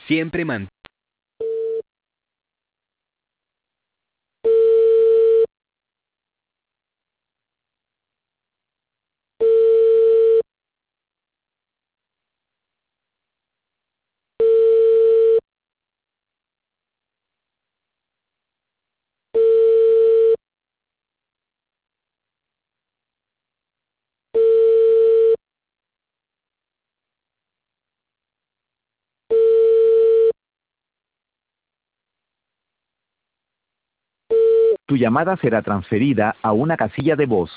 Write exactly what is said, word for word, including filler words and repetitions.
Siempre mantén. Tu llamada será transferida a una casilla de voz.